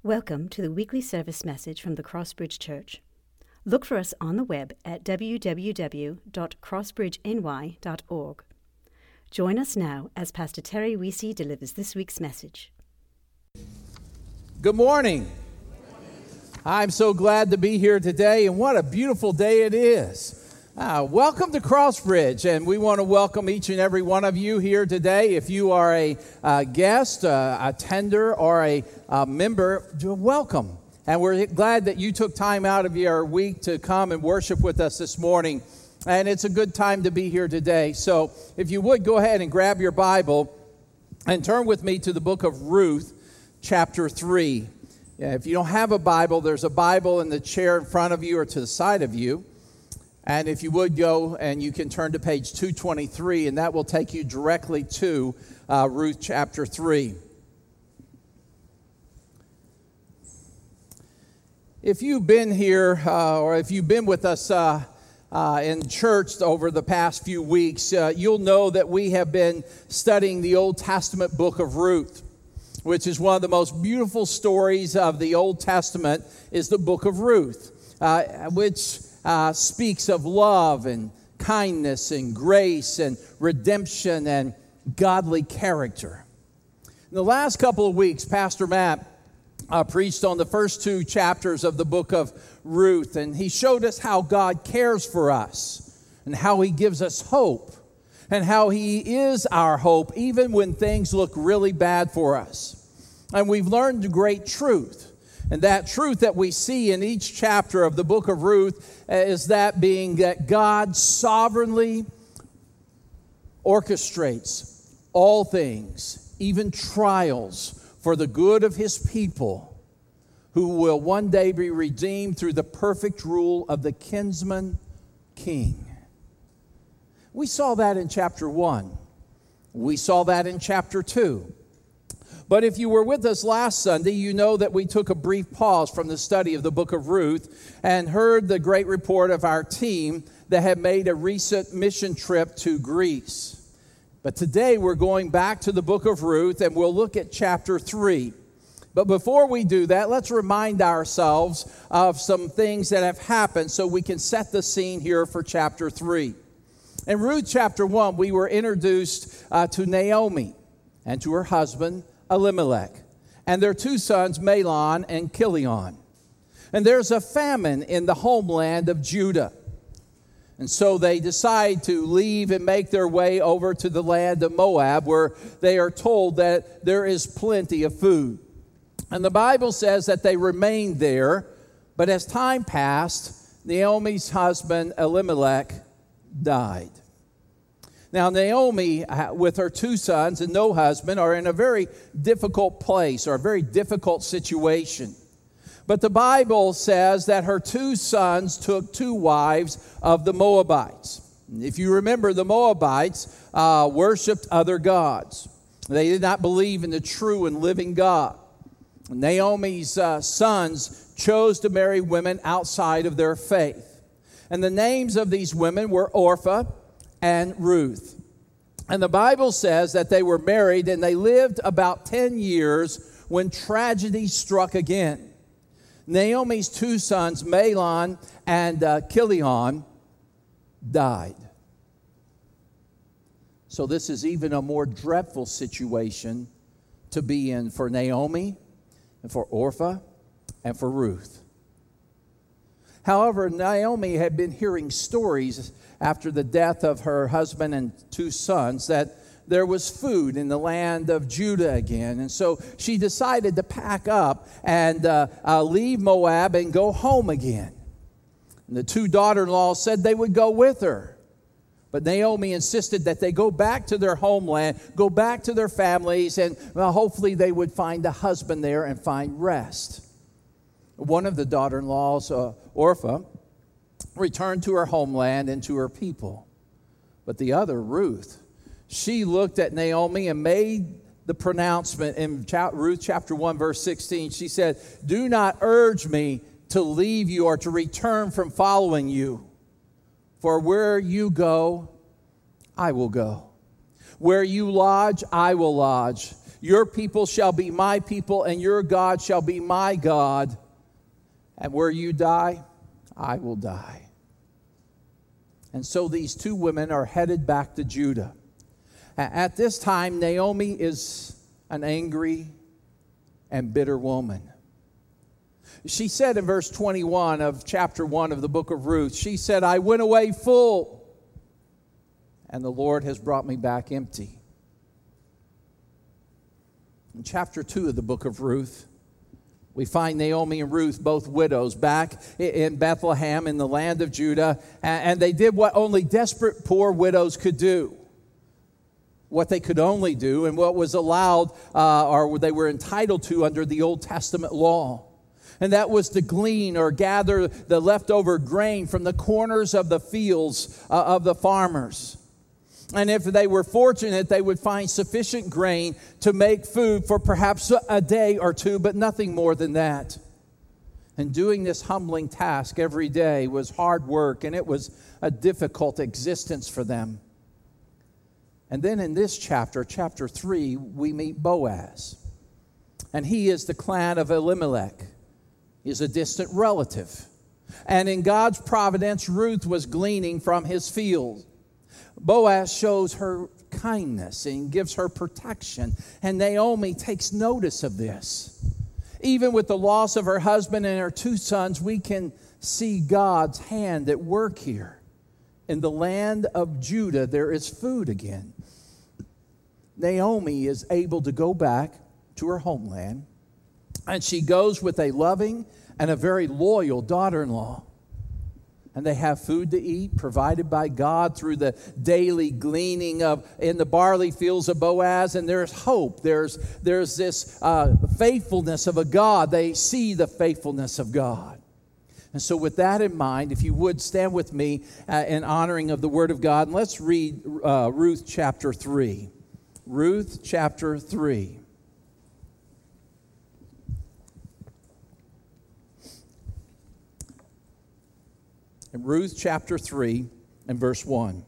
Welcome to the weekly service message from the Crossbridge Church. Look for us on the web at www.crossbridgeny.org. Join us now as Pastor Terry Weesey delivers this week's message. Good morning. I'm so glad to be here today, and what a beautiful day it is. Welcome to Crossbridge, and we want to welcome each and every one of you here today. If you are a guest, a tender, or a member, welcome. And we're glad that you took time out of your week to come and worship with us this morning. And it's a good time to be here today. So if you would, go ahead and grab your Bible and turn with me to the book of Ruth, chapter 3. If you don't have a Bible, there's a Bible in the chair in front of you or to the side of you. And if you would go and you can turn to page 223, and that will take you directly to Ruth chapter 3. If you've been here or if you've been with us in church over the past few weeks, you'll know that we have been studying the Old Testament book of Ruth, which is one of the most beautiful stories of the Old Testament is the book of Ruth, which speaks of love and kindness and grace and redemption and godly character. In the last couple of weeks, Pastor Matt preached on the first two chapters of the book of Ruth, and he showed us how God cares for us and how he gives us hope and how he is our hope even when things look really bad for us. And we've learned a great truth. And that truth that we see in each chapter of the book of Ruth is that being that God sovereignly orchestrates all things, even trials, for the good of his people who will one day be redeemed through the perfect rule of the kinsman king. We saw that in chapter 1. We saw that in chapter 2. But if you were with us last Sunday, you know that we took a brief pause from the study of the book of Ruth and heard the great report of our team that had made a recent mission trip to Greece. But today we're going back to the book of Ruth and we'll look at chapter 3. But before we do that, let's remind ourselves of some things that have happened so we can set the scene here for chapter 3. In Ruth chapter 1, we were introduced to Naomi and to her husband, Elimelech, and their two sons, Mahlon and Chilion. And there's a famine in the homeland of Judah. And so they decide to leave and make their way over to the land of Moab, where they are told that there is plenty of food. And the Bible says that they remained there, but as time passed, Naomi's husband, Elimelech, died. Now, Naomi, with her two sons and no husband, are in a very difficult place or a very difficult situation. But the Bible says that her two sons took two wives of the Moabites. If you remember, the Moabites worshipped other gods. They did not believe in the true and living God. Naomi's sons chose to marry women outside of their faith. And the names of these women were Orpah and Ruth. And the Bible says that they were married and they lived about 10 years when tragedy struck again. Naomi's two sons, Mahlon and Chilion, died. So this is even a more dreadful situation to be in for Naomi and for Orpah and for Ruth. However, Naomi had been hearing stories after the death of her husband and two sons that there was food in the land of Judah again. And so she decided to pack up and leave Moab and go home again. And the two daughter-in-laws said they would go with her. But Naomi insisted that they go back to their homeland, go back to their families, and hopefully they would find a husband there and find rest. One of the daughter-in-laws, Orpah, returned to her homeland and to her people. But the other, Ruth, she looked at Naomi and made the pronouncement in Ruth chapter 1, verse 16. She said, "Do not urge me to leave you or to return from following you. For where you go, I will go. Where you lodge, I will lodge. Your people shall be my people, and your God shall be my God. And where you die, I will die." And so these two women are headed back to Judah. At this time, Naomi is an angry and bitter woman. She said in verse 21 of chapter 1 of the book of Ruth, she said, "I went away full, and the Lord has brought me back empty." In chapter 2 of the book of Ruth, we find Naomi and Ruth, both widows, back in Bethlehem in the land of Judah, and they did what only desperate poor widows could do. What they could only do and what was allowed or they were entitled to under the Old Testament law. And that was to glean or gather the leftover grain from the corners of the fields of the farmers. And if they were fortunate, they would find sufficient grain to make food for perhaps a day or two, but nothing more than that. And doing this humbling task every day was hard work, and it was a difficult existence for them. And then in this chapter, chapter 3, we meet Boaz. And he is the clan of Elimelech. He's a distant relative. And in God's providence, Ruth was gleaning from his field. Boaz shows her kindness and gives her protection. And Naomi takes notice of this. Even with the loss of her husband and her two sons, we can see God's hand at work here. In the land of Judah, there is food again. Naomi is able to go back to her homeland, and she goes with a loving and a very loyal daughter-in-law. And they have food to eat provided by God through the daily gleaning in the barley fields of Boaz. And there's hope. There's this faithfulness of a God. They see the faithfulness of God. And so with that in mind, if you would stand with me in honoring of the Word of God, and let's read Ruth chapter 3. Ruth chapter 3. In Ruth chapter 3 and verse 1.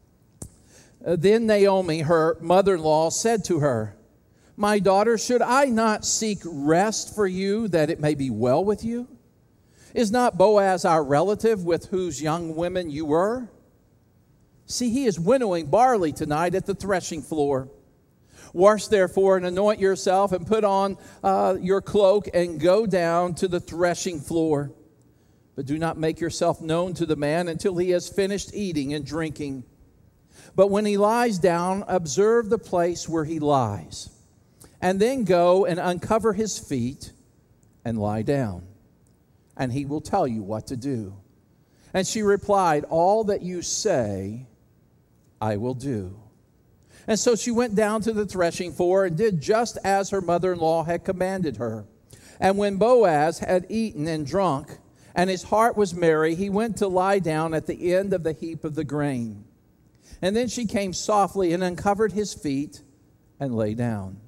Then Naomi, her mother-in-law, said to her, "My daughter, should I not seek rest for you, that it may be well with you? Is not Boaz our relative, with whose young women you were? See, he is winnowing barley tonight at the threshing floor. Wash therefore and anoint yourself and put on your cloak and go down to the threshing floor. But do not make yourself known to the man until he has finished eating and drinking. But when he lies down, observe the place where he lies, and then go and uncover his feet and lie down, and he will tell you what to do." And she replied, "All that you say, I will do." And so she went down to the threshing floor and did just as her mother-in-law had commanded her. And when Boaz had eaten and drunk, and his heart was merry, he went to lie down at the end of the heap of the grain. And then she came softly and uncovered his feet and lay down.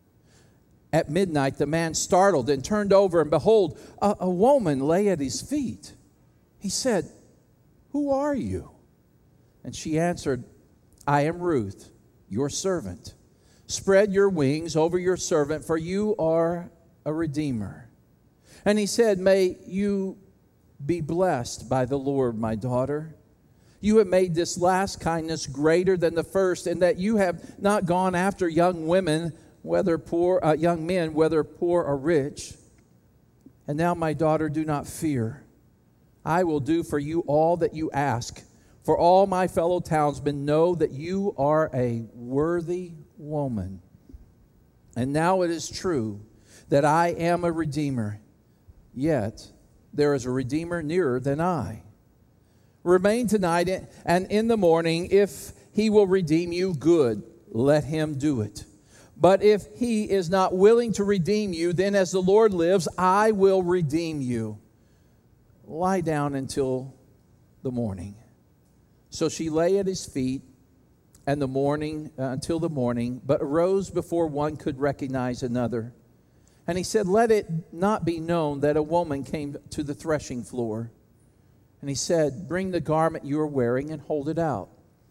At midnight the man startled and turned over, and behold, a woman lay at his feet. He said, "Who are you?" And she answered, "I am Ruth, your servant. Spread your wings over your servant, for you are a redeemer." And he said, "May you be blessed by the Lord, my daughter. You have made this last kindness greater than the first, in that you have not gone after young women, whether poor, young men, whether poor or rich. And now, my daughter, do not fear. I will do for you all that you ask. For all my fellow townsmen know that you are a worthy woman. And now it is true that I am a redeemer, yet there is a redeemer nearer than I. Remain tonight, and in the morning, if he will redeem you, good, let him do it. But if he is not willing to redeem you, then as the Lord lives, I will redeem you. Lie down until the morning." So she lay at his feet until the morning, but arose before one could recognize another. And he said, "Let it not be known that a woman came to the threshing floor." And he said, "Bring the garment you are wearing and hold it out."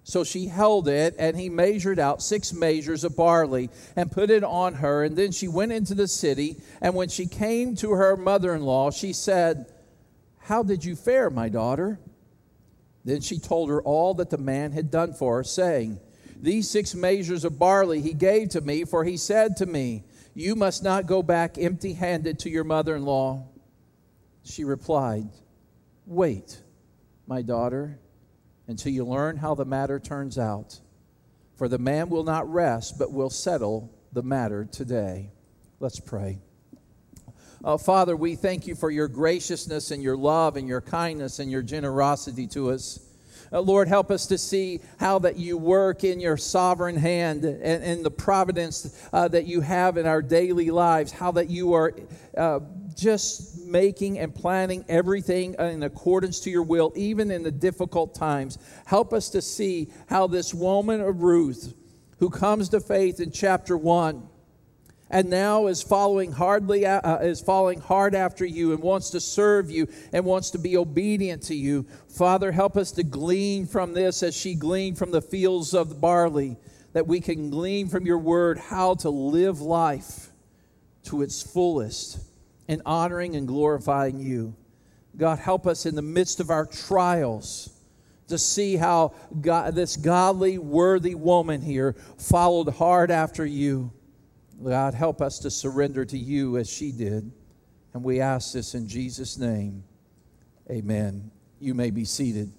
So she held it, and he measured out 6 measures of barley and put it on her. And then she went into the city, and when she came to her mother-in-law, she said, "How did you fare, my daughter?" Then she told her all that the man had done for her, saying, "These 6 measures of barley he gave to me, for he said to me, 'You must not go back empty-handed to your mother-in-law.'" She replied, "Wait, my daughter, until you learn how the matter turns out. For the man will not rest, but will settle the matter today." Let's pray. Father, we thank you for your graciousness and your love and your kindness and your generosity to us. Lord, help us to see how that you work in your sovereign hand and the providence that you have in our daily lives, how that you are just making and planning everything in accordance to your will, even in the difficult times. Help us to see how this woman of Ruth, who comes to faith in chapter 1, and now is following hard after you and wants to serve you and wants to be obedient to you. Father, help us to glean from this as she gleaned from the fields of the barley, that we can glean from your word how to live life to its fullest in honoring and glorifying you. God, help us in the midst of our trials to see how this godly, worthy woman here followed hard after you. God, help us to surrender to you as she did. And we ask this in Jesus' name. Amen. You may be seated.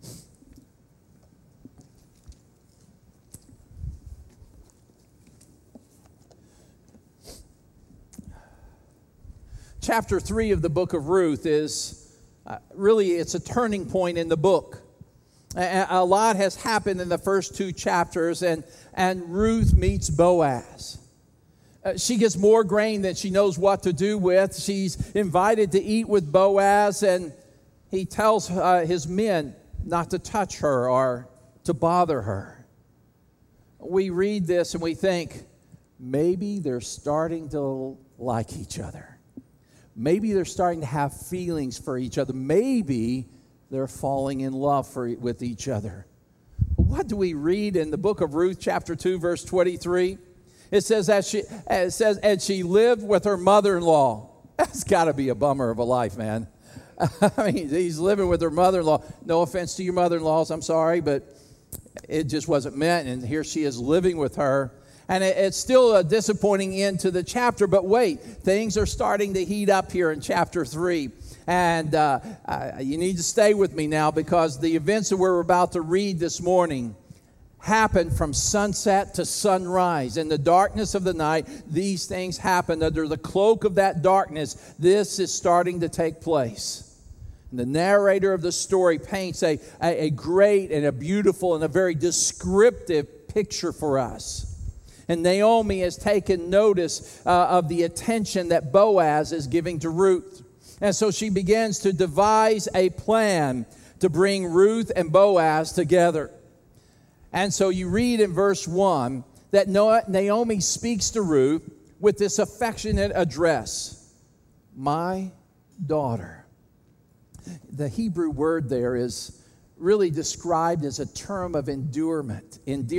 Chapter 3 of the book of Ruth is really, it's a turning point in the book. A lot has happened in the first 2 chapters, and Ruth meets Boaz. She gets more grain than she knows what to do with. She's invited to eat with Boaz, and he tells his men not to touch her or to bother her. We read this and we think, maybe they're starting to like each other. Maybe they're starting to have feelings for each other. Maybe they're falling in love with each other. What do we read in the book of Ruth, chapter 2, verse 23? It says, and she lived with her mother-in-law. That's got to be a bummer of a life, man. I mean, he's living with her mother-in-law. No offense to your mother-in-laws, I'm sorry, but it just wasn't meant. And here she is living with her. And it's still a disappointing end to the chapter. But wait, things are starting to heat up here in chapter 3. And you need to stay with me now, because the events that we're about to read this morning happened from sunset to sunrise. In the darkness of the night, these things happened. Under the cloak of that darkness, this is starting to take place. And the narrator of the story paints a great and a beautiful and a very descriptive picture for us. And Naomi has taken notice of the attention that Boaz is giving to Ruth. And so she begins to devise a plan to bring Ruth and Boaz together. And so you read in verse 1 that Naomi speaks to Ruth with this affectionate address, "My daughter." The Hebrew word there is really described as a term of endearment,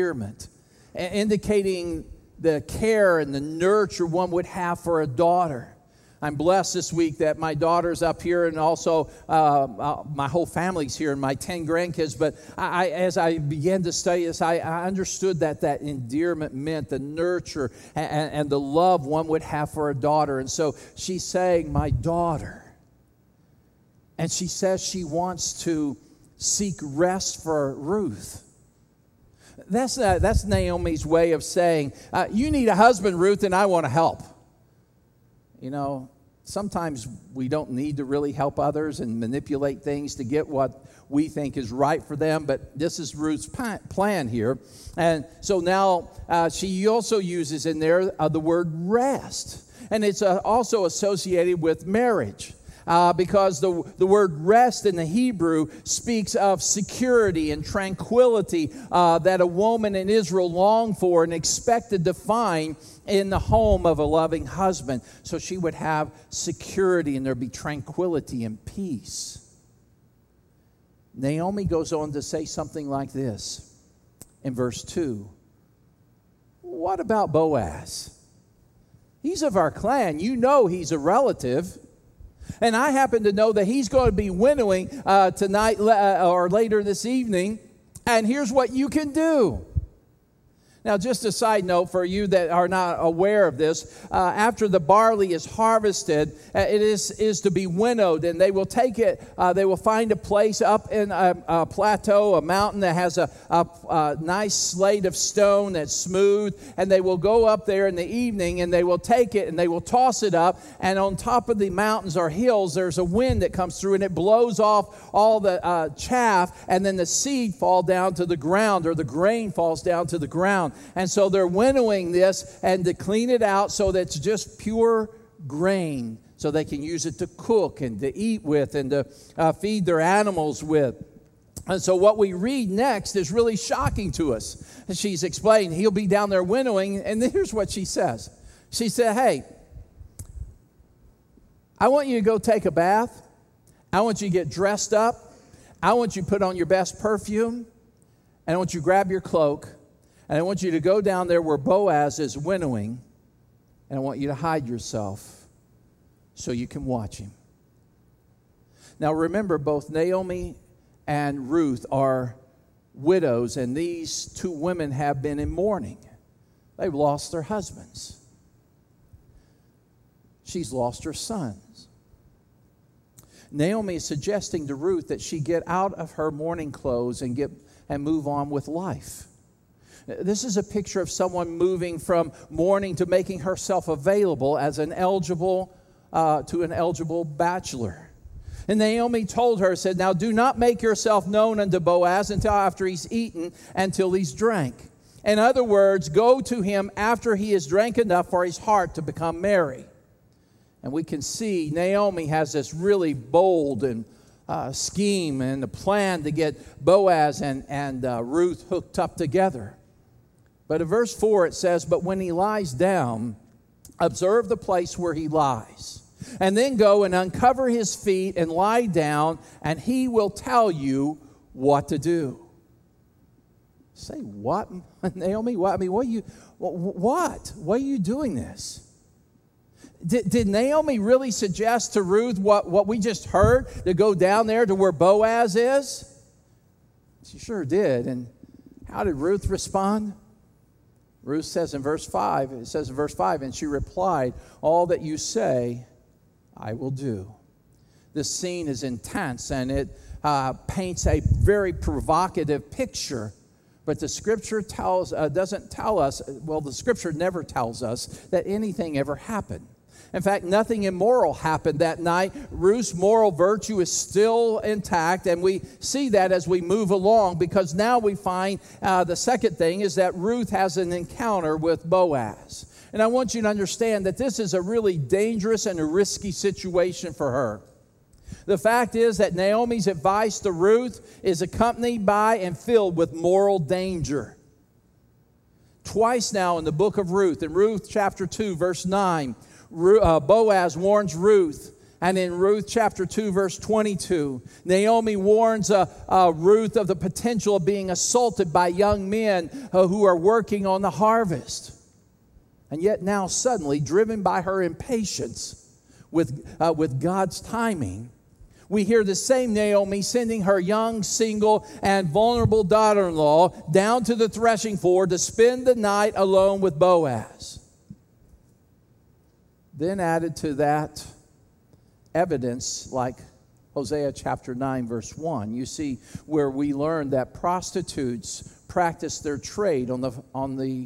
indicating the care and the nurture one would have for a daughter. I'm blessed this week that my daughter's up here, and also my whole family's here, and my 10 grandkids. But as I began to study this, I understood that endearment meant the nurture and the love one would have for a daughter. And so she's saying, "My daughter." And she says she wants to seek rest for Ruth. That's Naomi's way of saying, "You need a husband, Ruth, and I want to help." You know, sometimes we don't need to really help others and manipulate things to get what we think is right for them, but this is Ruth's plan here. And so now she also uses in there the word rest, and it's also associated with marriage. Because the word rest in the Hebrew speaks of security and tranquility that a woman in Israel longed for and expected to find in the home of a loving husband. So she would have security, and there'd be tranquility and peace. Naomi goes on to say something like this: in verse 2. What about Boaz? He's of our clan. You know he's a relative. And I happen to know that he's going to be winnowing tonight or later this evening. And here's what you can do. Now, just a side note for you that are not aware of this, after the barley is harvested, it is to be winnowed, and they will take it, they will find a place up in a plateau, a mountain that has a nice slate of stone that's smooth, and they will go up there in the evening, and they will take it, and they will toss it up, and on top of the mountains or hills, there's a wind that comes through, and it blows off all the chaff, and then the seed fall down to the ground, or the grain falls down to the ground. And so they're winnowing this and to clean it out so that it's just pure grain so they can use it to cook and to eat with and to feed their animals with. And so what we read next is really shocking to us. And she's explained, he'll be down there winnowing, and here's what she says. She said, hey, I want you to go take a bath. I want you to get dressed up. I want you to put on your best perfume. And I want you to grab your cloak. And I want you to go down there where Boaz is winnowing, and I want you to hide yourself so you can watch him. Now remember, both Naomi and Ruth are widows, and these two women have been in mourning. They've lost their husbands. She's lost her sons. Naomi is suggesting to Ruth that she get out of her mourning clothes and move on with life. This is a picture of someone moving from mourning to making herself available as an eligible bachelor. And Naomi told her, said, now do not make yourself known unto Boaz until after he's eaten, until he's drank. In other words, go to him after he has drank enough for his heart to become merry. And we can see Naomi has this really bold and scheme and a plan to get Boaz and Ruth hooked up together. But in verse 4 it says, but when he lies down, observe the place where he lies, and then go and uncover his feet and lie down, and he will tell you what to do. Say, what, Naomi? What? I mean, what? Why are you doing this? Did Naomi really suggest to Ruth what we just heard, to go down there to where Boaz is? She sure did. And how did Ruth respond? Ruth says in verse 5, and she replied, all that you say, I will do. This scene is intense, and it paints a very provocative picture. But the Scripture doesn't tell us, well, the Scripture never tells us that anything ever happened. In fact, nothing immoral happened that night. Ruth's moral virtue is still intact, and we see that as we move along, because now we find the second thing is that Ruth has an encounter with Boaz. And I want you to understand that this is a really dangerous and a risky situation for her. The fact is that Naomi's advice to Ruth is accompanied by and filled with moral danger. Twice now in the book of Ruth, in Ruth chapter 2, verse 9, Boaz warns Ruth, and in Ruth chapter 2, verse 22, Naomi warns Ruth of the potential of being assaulted by young men who are working on the harvest. And yet now suddenly, driven by her impatience with God's timing, we hear the same Naomi sending her young, single, and vulnerable daughter-in-law down to the threshing floor to spend the night alone with Boaz. Then added to that evidence like Hosea chapter 9, verse 1. You see where we learn that prostitutes practice their trade on the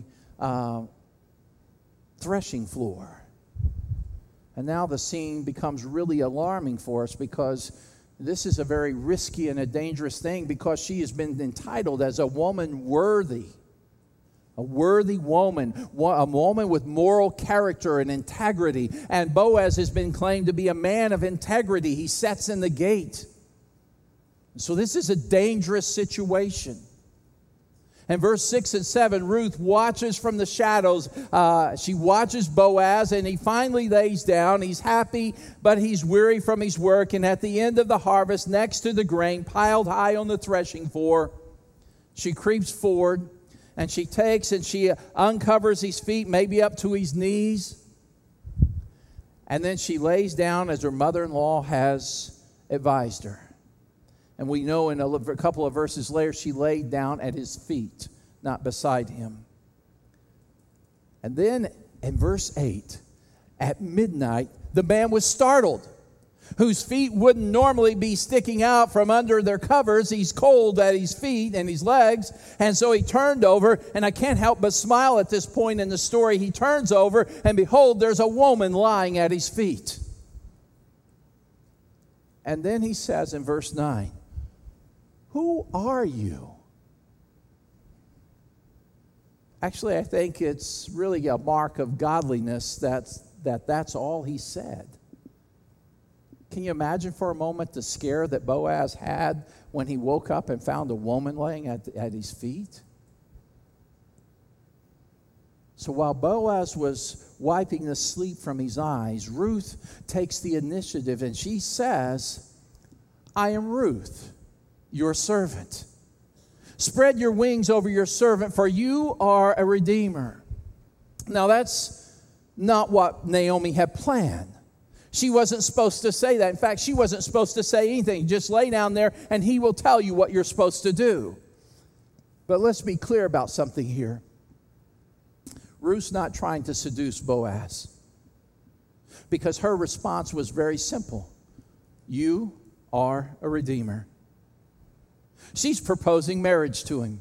threshing floor. And now the scene becomes really alarming for us, because this is a very risky and a dangerous thing, because she has been entitled as a woman worthy. A worthy woman, a woman with moral character and integrity. And Boaz has been claimed to be a man of integrity. He sets in the gate. So this is a dangerous situation. In verse 6 and 7, Ruth watches from the shadows. She watches Boaz, and he finally lays down. He's happy, but he's weary from his work. And at the end of the harvest, next to the grain piled high on the threshing floor, she creeps forward. and she takes and she uncovers his feet, maybe up to his knees. And then she lays down as her mother-in-law has advised her. And we know in a couple of verses later, she laid down at his feet, not beside him. And then in verse 8, at midnight, the man was startled, whose feet wouldn't normally be sticking out from under their covers. He's cold at his feet and his legs. And so he turned over, and I can't help but smile at this point in the story. He turns over, and behold, there's a woman lying at his feet. And then he says in verse 9, "Who are you?" Actually, I think it's really a mark of godliness that's all he said. Can you imagine for a moment the scare that Boaz had when he woke up and found a woman laying at his feet? So while Boaz was wiping the sleep from his eyes, Ruth takes the initiative and she says, "I am Ruth, your servant. Spread your wings over your servant, for you are a redeemer." Now that's not what Naomi had planned. She wasn't supposed to say that. In fact, she wasn't supposed to say anything. Just lay down there and he will tell you what you're supposed to do. But let's be clear about something here. Ruth's not trying to seduce Boaz, because her response was very simple. You are a redeemer. She's proposing marriage to him,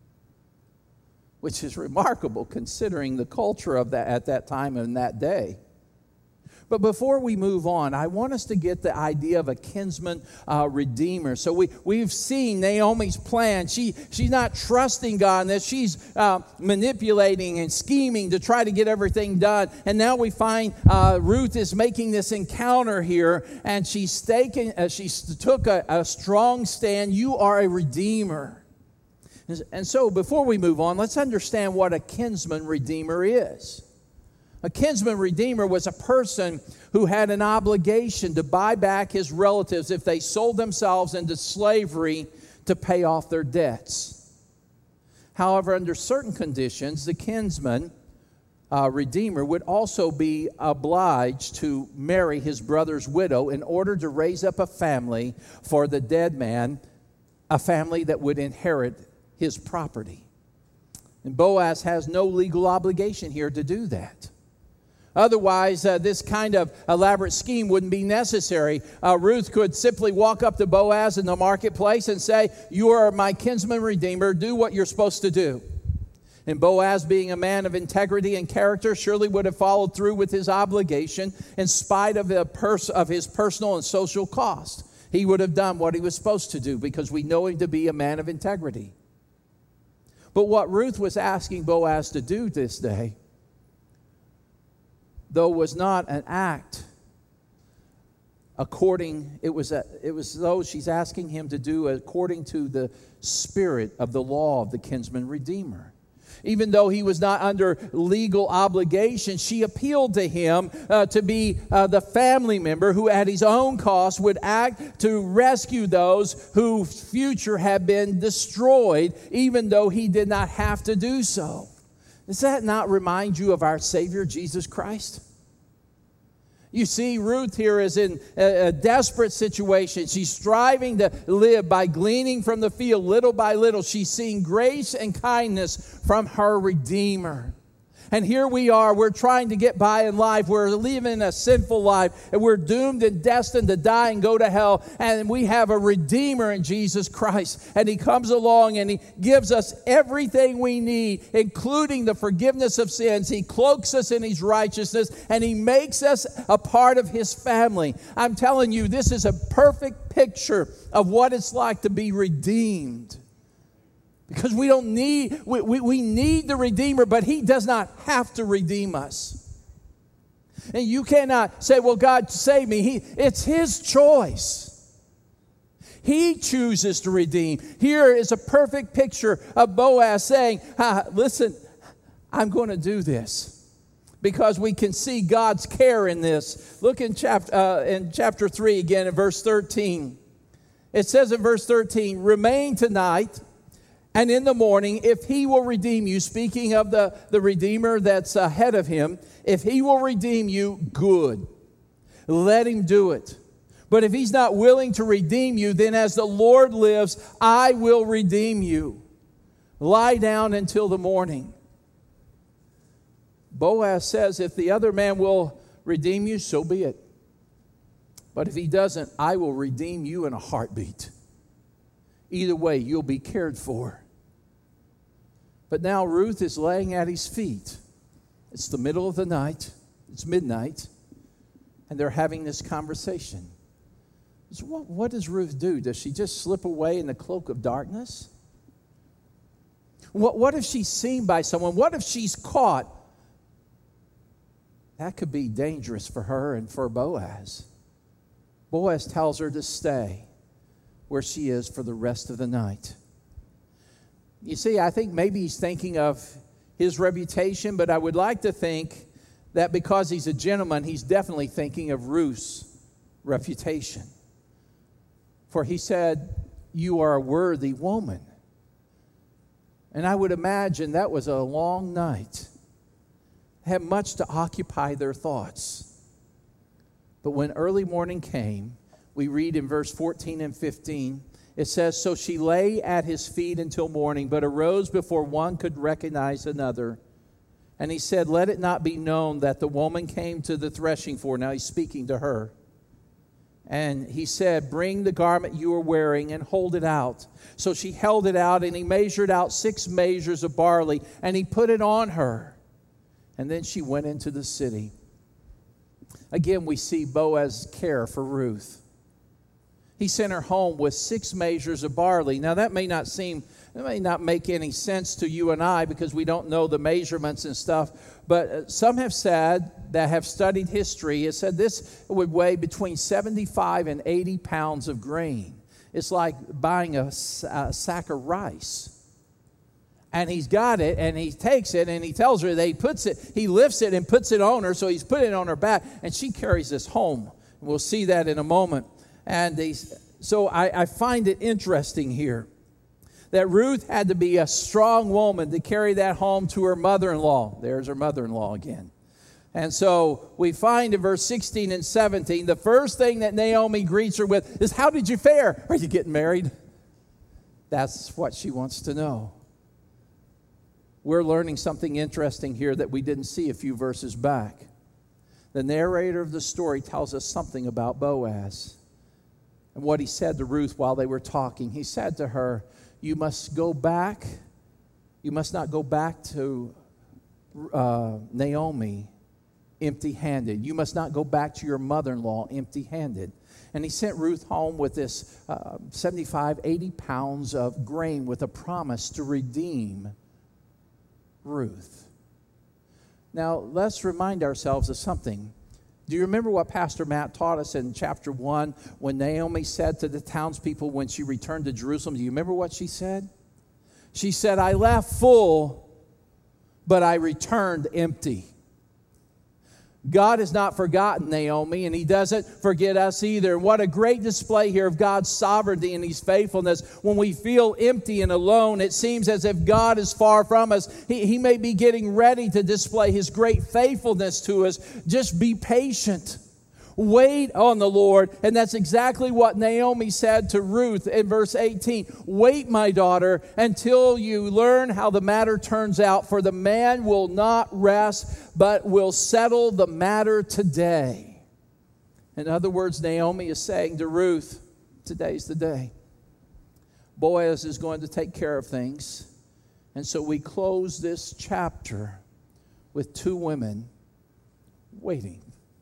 which is remarkable considering the culture of that at that time and that day. But before we move on, I want us to get the idea of a kinsman redeemer. So we've seen Naomi's plan. She's not trusting God in this. She's manipulating and scheming to try to get everything done. And now we find Ruth is making this encounter here, and she took a strong stand. You are a redeemer. And so before we move on, let's understand what a kinsman redeemer is. A kinsman redeemer was a person who had an obligation to buy back his relatives if they sold themselves into slavery to pay off their debts. However, under certain conditions, the kinsman redeemer would also be obliged to marry his brother's widow in order to raise up a family for the dead man, a family that would inherit his property. And Boaz has no legal obligation here to do that. Otherwise, this kind of elaborate scheme wouldn't be necessary. Ruth could simply walk up to Boaz in the marketplace and say, "You are my kinsman redeemer. Do what you're supposed to do." And Boaz, being a man of integrity and character, surely would have followed through with his obligation in spite of his personal and social cost. He would have done what he was supposed to do because we know him to be a man of integrity. But what Ruth was asking Boaz to do this day, though was not an act it was though she's asking him to do according to the spirit of the law of the kinsman redeemer. Even though he was not under legal obligation, she appealed to him to be the family member who at his own cost would act to rescue those whose future had been destroyed, even though he did not have to do so. Does that not remind you of our Savior, Jesus Christ? You see, Ruth here is in a desperate situation. She's striving to live by gleaning from the field little by little. She's seeing grace and kindness from her Redeemer. And here we are, we're trying to get by in life. We're living a sinful life, and we're doomed and destined to die and go to hell. And we have a Redeemer in Jesus Christ. And he comes along and he gives us everything we need, including the forgiveness of sins. He cloaks us in his righteousness, and he makes us a part of his family. I'm telling you, this is a perfect picture of what it's like to be redeemed. Because we need the Redeemer, but he does not have to redeem us. And you cannot say, "Well, God, save me." It's his choice. He chooses to redeem. Here is a perfect picture of Boaz saying, "Listen, I'm going to do this." Because we can see God's care in this. Look in chapter 3 again in verse 13. It says in verse 13, "Remain tonight And in the morning, if he will redeem you," speaking of the Redeemer that's ahead of him, "if he will redeem you, good. Let him do it. But if he's not willing to redeem you, then as the Lord lives, I will redeem you. Lie down until the morning." Boaz says, if the other man will redeem you, so be it. But if he doesn't, I will redeem you in a heartbeat. Either way, you'll be cared for. But now Ruth is laying at his feet. It's the middle of the night. It's midnight. And they're having this conversation. So what does Ruth do? Does she just slip away in the cloak of darkness? What if she's seen by someone? What if she's caught? That could be dangerous for her and for Boaz. Boaz tells her to stay where she is for the rest of the night. You see, I think maybe he's thinking of his reputation, but I would like to think that because he's a gentleman, he's definitely thinking of Ruth's reputation. For he said, "You are a worthy woman." And I would imagine that was a long night. Had much to occupy their thoughts. But when early morning came, we read in verse 14 and 15, it says, "So she lay at his feet until morning, but arose before one could recognize another. And he said, 'Let it not be known that the woman came to the threshing floor.'" Now he's speaking to her. "And he said, 'Bring the garment you are wearing and hold it out.' So she held it out, and he measured out 6 measures of barley, and he put it on her. And then she went into the city." Again, we see Boaz's care for Ruth. He sent her home with 6 measures of barley. Now, that may not make any sense to you and I because we don't know the measurements and stuff. But some have said, that have studied history, it said this would weigh between 75 and 80 pounds of grain. It's like buying a sack of rice. And he's got it, and he takes it, and he tells her that he lifts it and puts it on her, so he's putting it on her back, and she carries this home. We'll see that in a moment. And so I find it interesting here that Ruth had to be a strong woman to carry that home to her mother-in-law. There's her mother-in-law again. And so we find in verse 16 and 17, the first thing that Naomi greets her with is, "How did you fare? Are you getting married?" That's what she wants to know. We're learning something interesting here that we didn't see a few verses back. The narrator of the story tells us something about Boaz and what he said to Ruth while they were talking. He said to her, "You must go back. You must not go back to Naomi empty-handed. You must not go back to your mother-in-law empty-handed." And he sent Ruth home with this 75, 80 pounds of grain with a promise to redeem Ruth. Now, let's remind ourselves of something. Do you remember what Pastor Matt taught us in chapter 1 when Naomi said to the townspeople when she returned to Jerusalem? Do you remember what she said? She said, "I left full, but I returned empty." God has not forgotten Naomi, and he doesn't forget us either. What a great display here of God's sovereignty and his faithfulness. When we feel empty and alone, it seems as if God is far from us. He may be getting ready to display his great faithfulness to us. Just be patient. Wait on the Lord. And that's exactly what Naomi said to Ruth in verse 18. "Wait, my daughter, until you learn how the matter turns out, for the man will not rest, but will settle the matter today." In other words, Naomi is saying to Ruth, today's the day. Boaz is going to take care of things. And so we close this chapter with 2 women waiting.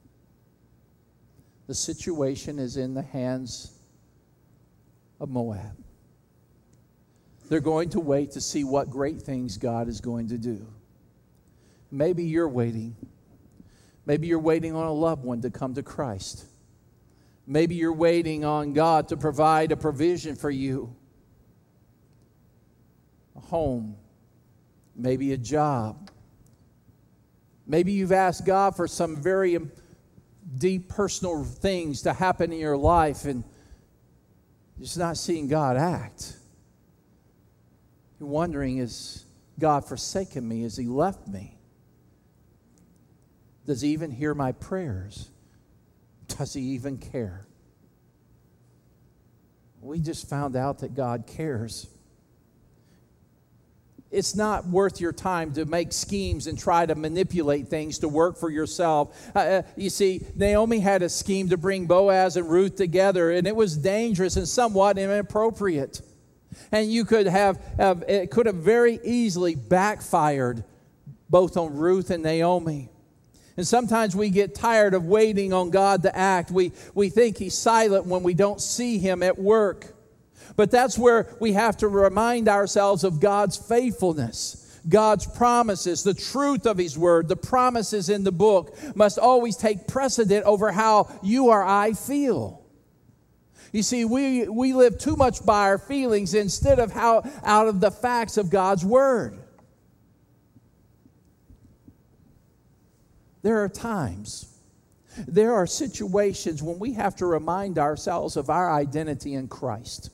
The situation is in the hands of Moab. They're going to wait to see what great things God is going to do. Maybe you're waiting. Maybe you're waiting on a loved one to come to Christ. Maybe you're waiting on God to provide a provision for you. A home. Maybe a job. Maybe you've asked God for some very deep personal things to happen in your life and you're just not seeing God act. You're wondering, is God forsaken me? Has He left me? Does He even hear my prayers? Does He even care? We just found out that God cares. It's not worth your time to make schemes and try to manipulate things to work for yourself. You see, Naomi had a scheme to bring Boaz and Ruth together, and it was dangerous and somewhat inappropriate. And it could have very easily backfired both on Ruth and Naomi. And sometimes we get tired of waiting on God to act. We think He's silent when we don't see Him at work. But that's where we have to remind ourselves of God's faithfulness, God's promises, the truth of His Word, the promises in the book must always take precedent over how you or I feel. You see, we live too much by our feelings instead of out of the facts of God's Word. There are times, there are situations when we have to remind ourselves of our identity in Christ.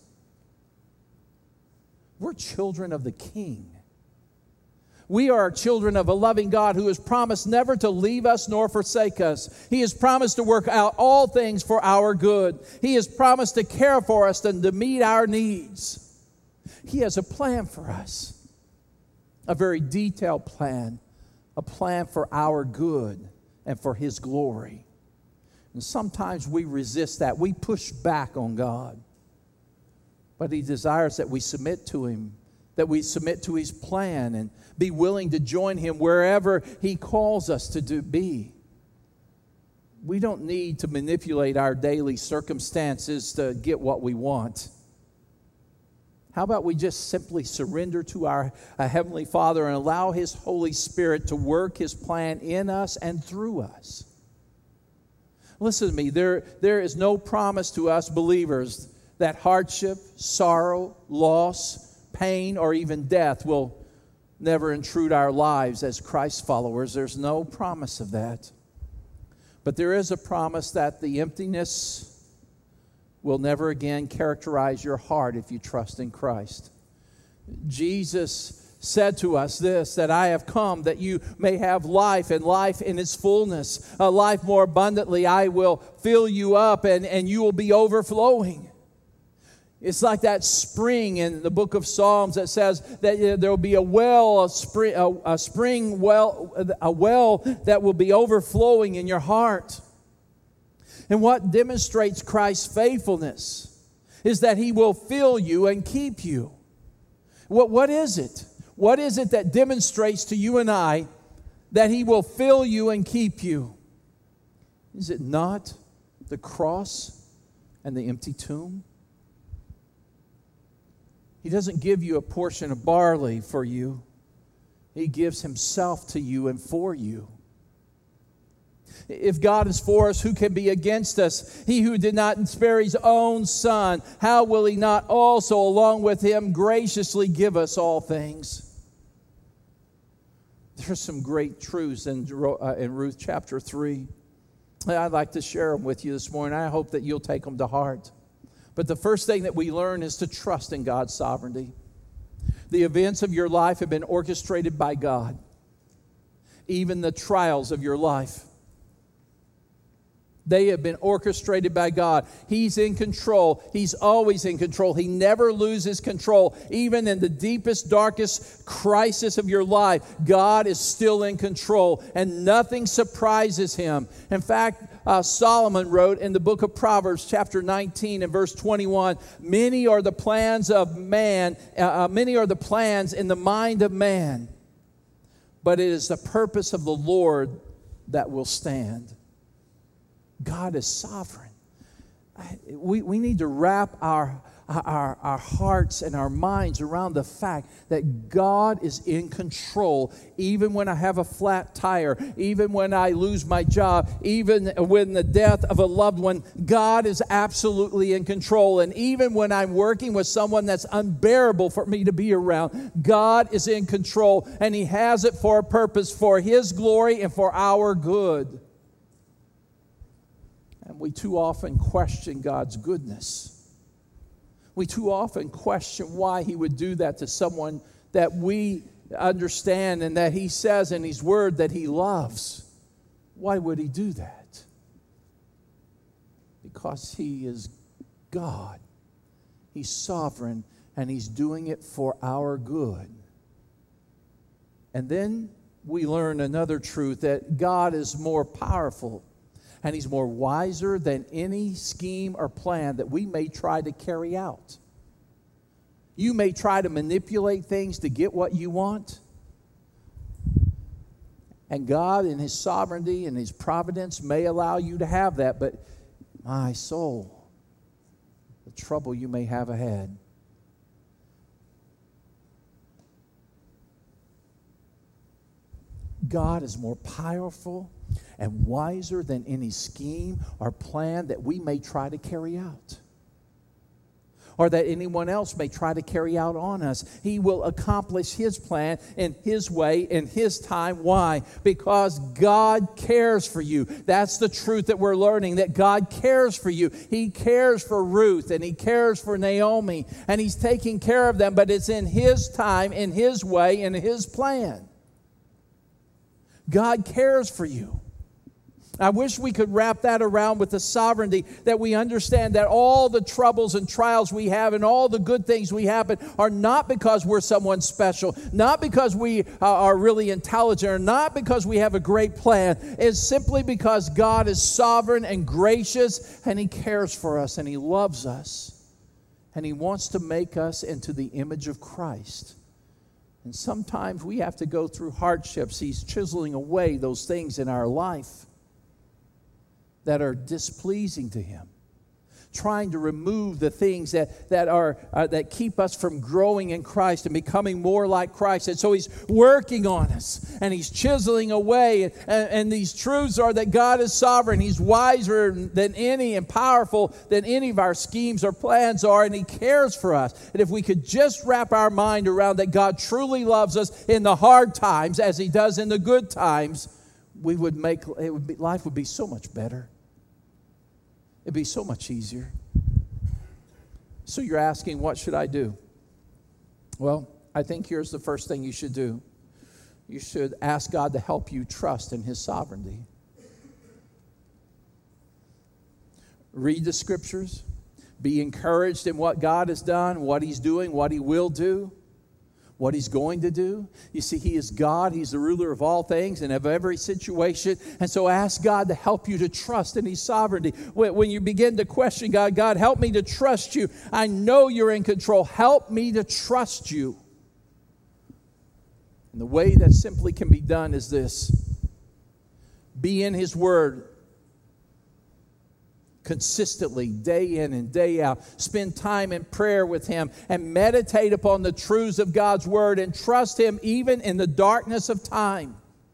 We're children of the King. We are children of a loving God who has promised never to leave us nor forsake us. He has promised to work out all things for our good. He has promised to care for us and to meet our needs. He has a plan for us, a very detailed plan, a plan for our good and for His glory. And sometimes we resist that. We push back on God. But He desires that we submit to Him, that we submit to His plan and be willing to join Him wherever He calls us to be. We don't need to manipulate our daily circumstances to get what we want. How about we just simply surrender to our Heavenly Father and allow His Holy Spirit to work His plan in us and through us? Listen to me, there is no promise to us believers that hardship, sorrow, loss, pain, or even death will never intrude our lives as Christ followers. There's no promise of that. But there is a promise that the emptiness will never again characterize your heart if you trust in Christ. Jesus said to us this, that I have come that you may have life and life in its fullness, a life more abundantly. I will fill you up and you will be overflowing. It's like that spring in the book of Psalms that says that there will be a well that will be overflowing in your heart. And what demonstrates Christ's faithfulness is that He will fill you and keep you. What is it? What is it that demonstrates to you and I that He will fill you and keep you? Is it not the cross and the empty tomb? He doesn't give you a portion of barley for you. He gives Himself to you and for you. If God is for us, who can be against us? He who did not spare His own Son, how will He not also, along with Him, graciously give us all things? There's some great truths in Ruth chapter 3. I'd like to share them with you this morning. I hope that you'll take them to heart. But the first thing that we learn is to trust in God's sovereignty. The events of your life have been orchestrated by God. Even the trials of your life. They have been orchestrated by God. He's in control. He's always in control. He never loses control. Even in the deepest, darkest crisis of your life, God is still in control, and nothing surprises Him. In fact, Solomon wrote in the book of Proverbs, chapter 19 and verse 21, many are the plans of man, many are the plans in the mind of man, but it is the purpose of the Lord that will stand. God is sovereign. We need to wrap our hearts and our minds around the fact that God is in control. Even when I have a flat tire, even when I lose my job, even when the death of a loved one, God is absolutely in control. And even when I'm working with someone that's unbearable for me to be around, God is in control, and He has it for a purpose, for His glory and for our good. And we too often question God's goodness. We too often question why He would do that to someone that we understand and that He says in His Word that He loves, why would He do that? Because He is God. He's sovereign, and He's doing it for our good. And then we learn another truth, that God is more powerful and He's more wiser than any scheme or plan that we may try to carry out. You may try to manipulate things to get what you want. And God in His sovereignty and His providence may allow you to have that, but my soul, the trouble you may have ahead. God is more powerful and wiser than any scheme or plan that we may try to carry out, or that anyone else may try to carry out on us. He will accomplish His plan in His way, in His time. Why? Because God cares for you. That's the truth that we're learning, that God cares for you. He cares for Ruth, and He cares for Naomi, and He's taking care of them, but it's in His time, in His way, in His plan. God cares for you. I wish we could wrap that around with the sovereignty, that we understand that all the troubles and trials we have and all the good things we happen are not because we're someone special, not because we are really intelligent, or not because we have a great plan. It's simply because God is sovereign and gracious, and He cares for us, and He loves us, and He wants to make us into the image of Christ. And sometimes we have to go through hardships. He's chiseling away those things in our life that are displeasing to Him, trying to remove the things that keep us from growing in Christ and becoming more like Christ. And so He's working on us, and He's chiseling away. And these truths are that God is sovereign. He's wiser than any and powerful than any of our schemes or plans are, and He cares for us. And if we could just wrap our mind around that God truly loves us in the hard times as He does in the good times, life would be so much better. It'd be so much easier. So you're asking, what should I do? Well, I think here's the first thing you should do. You should ask God to help you trust in His sovereignty. Read the Scriptures. Be encouraged in what God has done, what He's doing, what He will do, what He's going to do. You see, He is God. He's the ruler of all things and of every situation. And so ask God to help you to trust in His sovereignty. When you begin to question God, God, help me to trust You. I know You're in control. Help me to trust You. And the way that simply can be done is this. Be in His Word consistently, day in and day out. Spend time in prayer with Him and meditate upon the truths of God's Word and trust Him even in the darkness of time.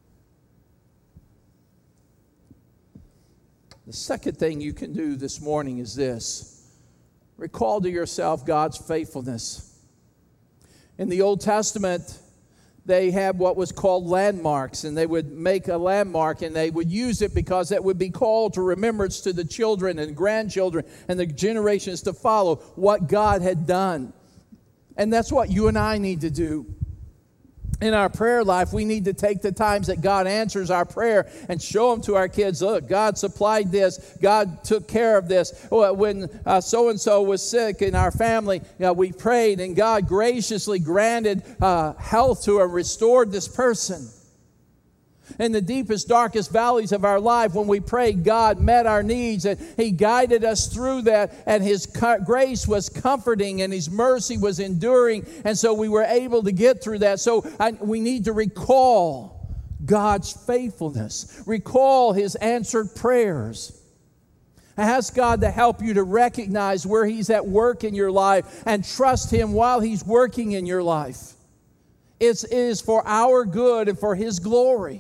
The second thing you can do this morning is this. Recall to yourself God's faithfulness. In the Old Testament, they had what was called landmarks, and they would make a landmark, and they would use it because that would be called to remembrance to the children and grandchildren and the generations to follow what God had done. And that's what you and I need to do. In our prayer life, we need to take the times that God answers our prayer and show them to our kids, look, God supplied this, God took care of this. When so-and-so was sick in our family, we prayed and God graciously granted health to and restored this person. In the deepest, darkest valleys of our life, when we prayed, God met our needs, and He guided us through that, and His grace was comforting, and His mercy was enduring, and so we were able to get through that. So we need to recall God's faithfulness, recall His answered prayers. Ask God to help you to recognize where He's at work in your life and trust Him while He's working in your life. It is for our good and for His glory.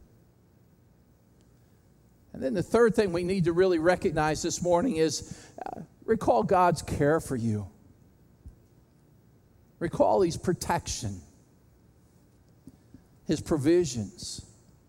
And then the third thing we need to really recognize this morning is recall God's care for you. Recall His protection, His provisions,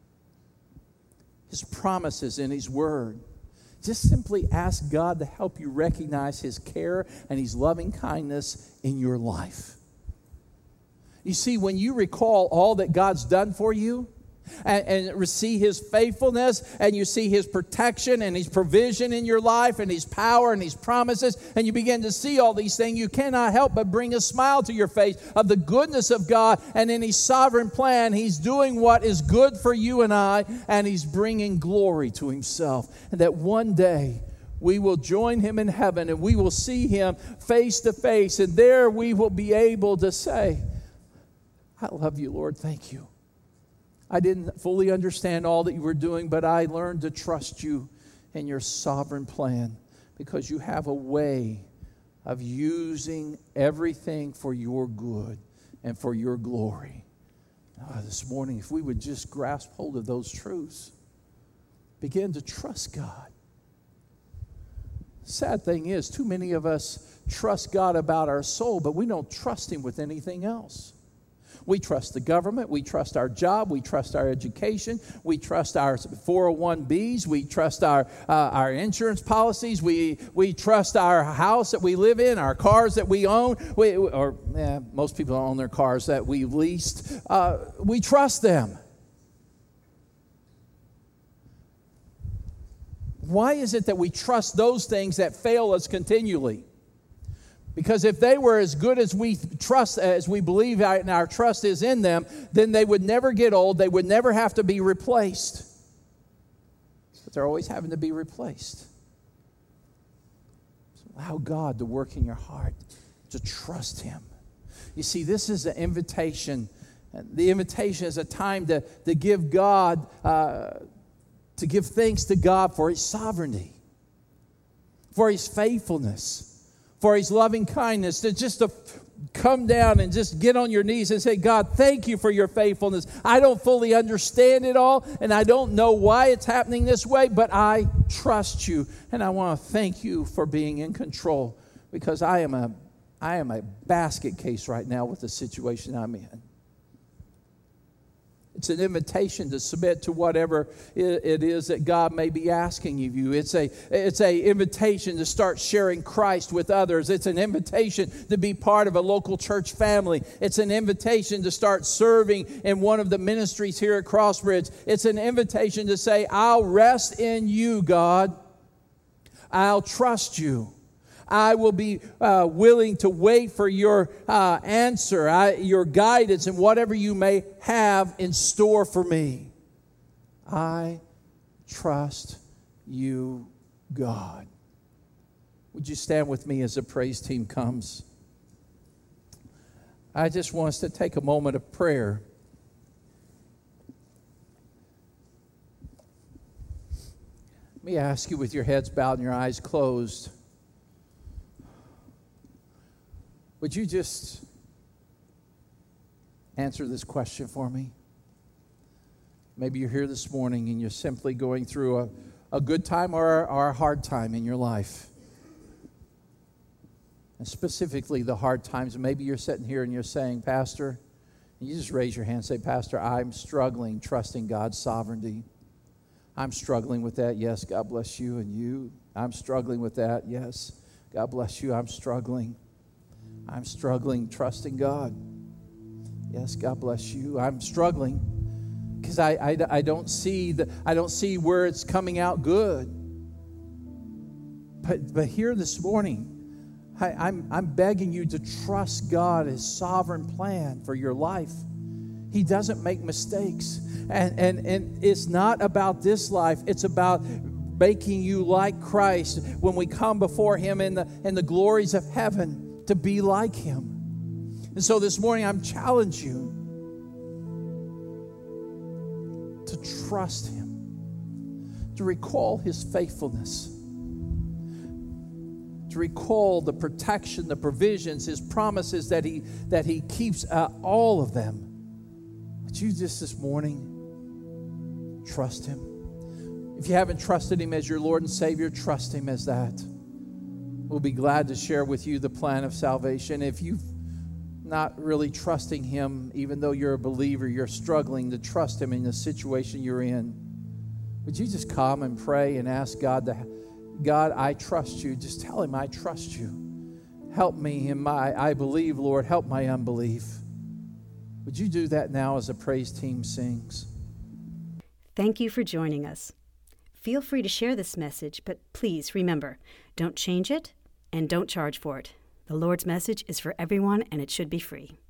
His promises in His Word. Just simply ask God to help you recognize His care and His loving kindness in your life. You see, when you recall all that God's done for you, and see His faithfulness, and you see His protection and His provision in your life, and His power and His promises, and you begin to see all these things, you cannot help but bring a smile to your face of the goodness of God. And in His sovereign plan, He's doing what is good for you and I, and He's bringing glory to Himself. And that one day we will join Him in heaven, and we will see Him face to face, and there we will be able to say, I love you, Lord, thank you. I didn't fully understand all that you were doing, but I learned to trust you in your sovereign plan, because you have a way of using everything for your good and for your glory. This morning, if we would just grasp hold of those truths, begin to trust God. The sad thing is, too many of us trust God about our soul, but we don't trust Him with anything else. We trust the government. We trust our job. We trust our education. We trust our 401bs. We trust our insurance policies. We trust our house that we live in, our cars that we own. Most people don't own their cars that we leased. We trust them. Why is it that we trust those things that fail us continually? Because if they were as good as we trust, as we believe and our trust is in them, then they would never get old. They would never have to be replaced. But they're always having to be replaced. So allow God to work in your heart to trust Him. You see, this is an invitation. The invitation is a time to give God, to give thanks to God for His sovereignty, for His faithfulness, for His loving kindness, to come down and just get on your knees and say, God, thank you for your faithfulness. I don't fully understand it all, and I don't know why it's happening this way, but I trust you, and I want to thank you for being in control, because I am a basket case right now with the situation I'm in. It's an invitation to submit to whatever it is that God may be asking of you. It's a invitation to start sharing Christ with others. It's an invitation to be part of a local church family. It's an invitation to start serving in one of the ministries here at Crossbridge. It's an invitation to say, I'll rest in you, God. I'll trust you. I will be willing to wait for your answer, your guidance, and whatever you may have in store for me. I trust you, God. Would you stand with me as the praise team comes? I just want us to take a moment of prayer. Let me ask you, with your heads bowed and your eyes closed, would you just answer this question for me? Maybe you're here this morning and you're simply going through a good time or a hard time in your life. And specifically the hard times. Maybe you're sitting here and you're saying, Pastor, and you just raise your hand and say, Pastor, I'm struggling trusting God's sovereignty. I'm struggling with that. Yes, God bless you. And you, I'm struggling with that. Yes, God bless you. I'm struggling trusting God. Yes, God bless you. I'm struggling because I don't see where it's coming out good. But here this morning, I'm begging you to trust God, His sovereign plan for your life. He doesn't make mistakes, and it's not about this life. It's about making you like Christ when we come before Him in the glories of heaven, to be like Him. And so this morning I'm challenging you to trust Him, to recall His faithfulness, to recall the protection, the provisions, His promises that He keeps, all of them. Would you just this morning trust Him? If you haven't trusted Him as your Lord and Savior, trust Him as that. We'll be glad to share with you the plan of salvation. If you've not really trusting Him, even though you're a believer, you're struggling to trust Him in the situation you're in, would you just come and pray and ask God, God, I trust you. Just tell Him, I trust you. Help me in I believe, Lord. Help my unbelief. Would you do that now as the praise team sings? Thank you for joining us. Feel free to share this message, but please remember, don't change it and don't charge for it. The Lord's message is for everyone, and it should be free.